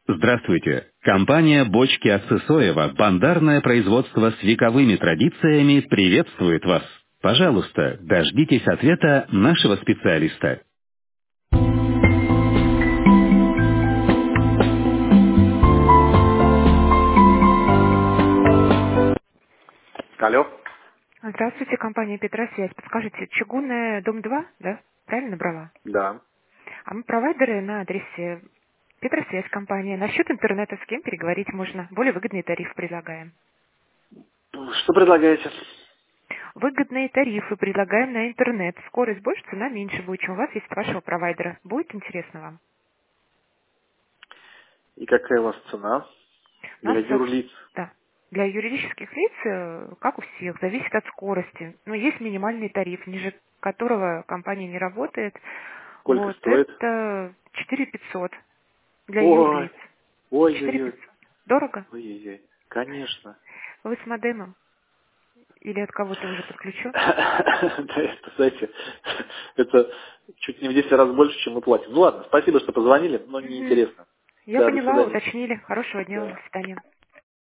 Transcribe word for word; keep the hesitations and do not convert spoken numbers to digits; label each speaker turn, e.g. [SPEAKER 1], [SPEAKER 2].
[SPEAKER 1] Здравствуйте. Компания «Бочки от Сысоева», бандарное производство с вековыми традициями, приветствует вас. Пожалуйста, дождитесь ответа нашего специалиста. Алло.
[SPEAKER 2] Здравствуйте, компания Петросвязь. Подскажите, чугунная, дом два, да? Правильно брала?
[SPEAKER 1] Да.
[SPEAKER 2] А мы провайдеры на адресе Петросвязь компания. Насчет интернета с кем переговорить можно. Более выгодный тариф предлагаем.
[SPEAKER 1] Что предлагаете?
[SPEAKER 2] Выгодные тарифы предлагаем на интернет. Скорость больше, цена меньше будет, чем у вас есть от вашего провайдера. Будет интересно вам?
[SPEAKER 1] И какая у вас цена
[SPEAKER 2] У нас,
[SPEAKER 1] для
[SPEAKER 2] э,
[SPEAKER 1] юрлиц?
[SPEAKER 2] да, для юридических лиц, э, как у всех, зависит от скорости. Но есть минимальный тариф, ниже которого компания не работает.
[SPEAKER 1] Сколько
[SPEAKER 2] Вот
[SPEAKER 1] стоит?
[SPEAKER 2] это четыре пятьсот для
[SPEAKER 1] Ой,
[SPEAKER 2] юрлиц. четыре
[SPEAKER 1] ой-ой-ой.
[SPEAKER 2] пятьсот. Дорого?
[SPEAKER 1] Ой-ой-ой. Конечно.
[SPEAKER 2] Вы с модемом? Или от кого-то уже подключен?
[SPEAKER 1] Да, это, знаете, это чуть не в десять раз больше, чем мы платим. Ну ладно, спасибо, что позвонили, но
[SPEAKER 2] Мгм.
[SPEAKER 1] неинтересно.
[SPEAKER 2] Я
[SPEAKER 1] Да, до
[SPEAKER 2] поняла,
[SPEAKER 1] свидания.
[SPEAKER 2] уточнили. Хорошего дня вам.
[SPEAKER 1] Да.
[SPEAKER 2] До свидания.